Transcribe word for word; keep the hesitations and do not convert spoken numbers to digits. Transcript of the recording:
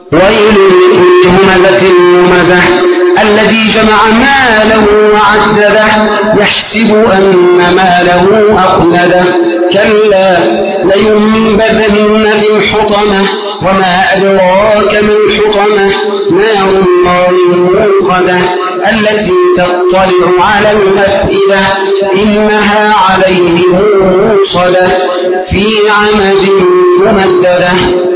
ويل لكل همزة لمزة الذي جمع ماله وعدده يحسب أن ماله أخلده كلا لينبذن في الحطمة وما أدراك ما الحطمة نار الله الموقدة التي تطلع على الأفئدة إنها عليهم موصدة في عمد ممددة.